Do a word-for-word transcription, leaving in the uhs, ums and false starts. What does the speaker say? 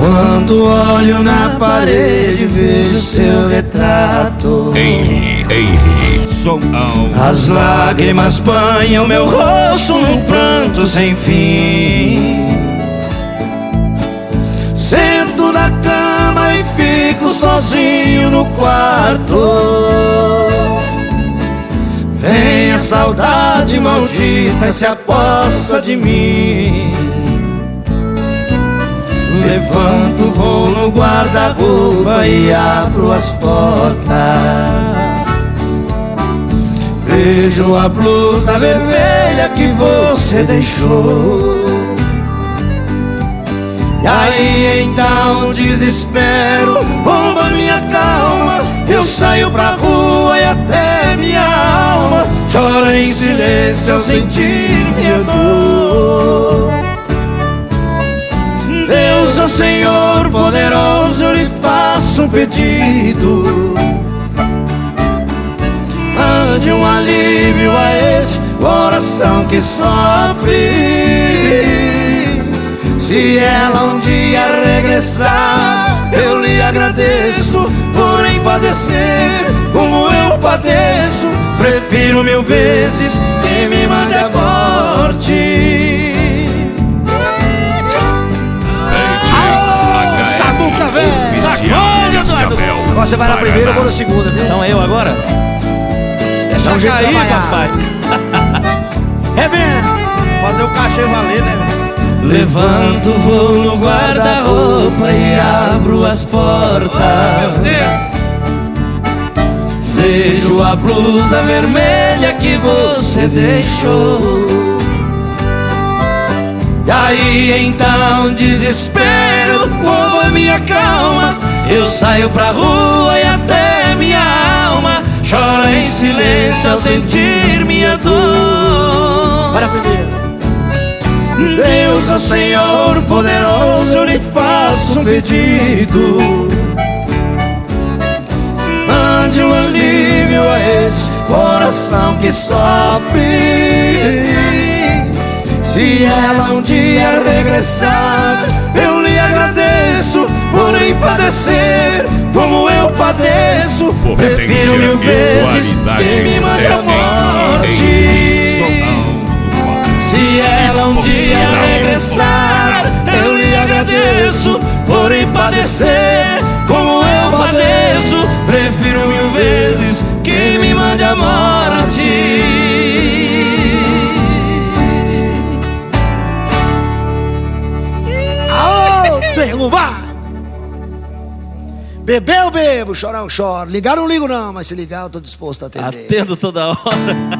Quando olho na parede vejo seu retrato. Henry, Henry, som ao. As lágrimas banham meu rosto num pranto sem fim. Sento na cama e fico sozinho no quarto. Vem a saudade maldita e se apossa de mim. Levanto, vou no guarda-roupa e abro as portas. Vejo a blusa vermelha que você deixou. E aí então desespero rouba minha calma. Eu saio pra rua e até minha alma chora em silêncio ao sentir minha dor. Deus, ó Senhor poderoso, eu lhe faço um pedido. Mande um alívio a esse coração que sofre. Se ela um dia regressar, eu lhe agradeço. Porém padecer como eu padeço, prefiro mil vezes que me mande a morte. Agora você vai na primeira, eu vou na segunda, viu? Então é eu agora? Deixa um cair, papai. Rebenta! Fazer o cachê valer, né? Levanto, vou no guarda-roupa e abro as portas. Meu Deus! Vejo a blusa vermelha que você deixou. E aí então desespero rouba minha calma. Eu saio pra rua e até minha alma chora em silêncio ao sentir minha dor. Para a primeira. Deus, ó Senhor poderoso, eu lhe faço um pedido. Mande um alívio a esse coração que sofre. Se ela um dia regressar, eu lhe agradeço. Porém padecer como eu padeço, prefiro mil vezes que me mande a morte. Se ela um dia regressar, eu lhe agradeço. Porém padecer como eu padeço, prefiro mil vezes que me mande a morte. Derrubar! Bebeu, bebo, chorar eu choro. Ligar eu não ligo não, mas se ligar eu tô disposto a atender. Atendo toda hora.